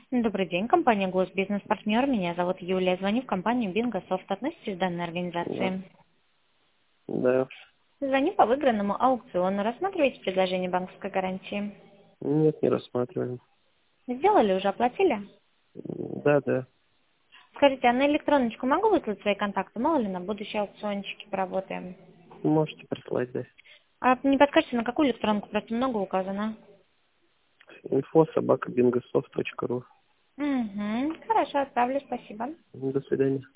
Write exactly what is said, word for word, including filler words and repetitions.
Добрый день, компания Гос Бизнес-партнер. Меня зовут Юлия. Звоню в компанию Бингософт. Относитесь к данной Да. организации? Да. Звоню по выигранному аукциону. Рассматриваете предложение банковской гарантии? Нет, не рассматриваем. Сделали уже, оплатили? Да, да. Скажите, а на электроночку могу выслать свои контакты? Мало ли на будущие аукциончики поработаем. Можете прислать, да. А не подскажете, на какую электронку? Просто много указано. Инфо собака бингософт точка ру. Угу. Хорошо, отправлю. Спасибо. До свидания.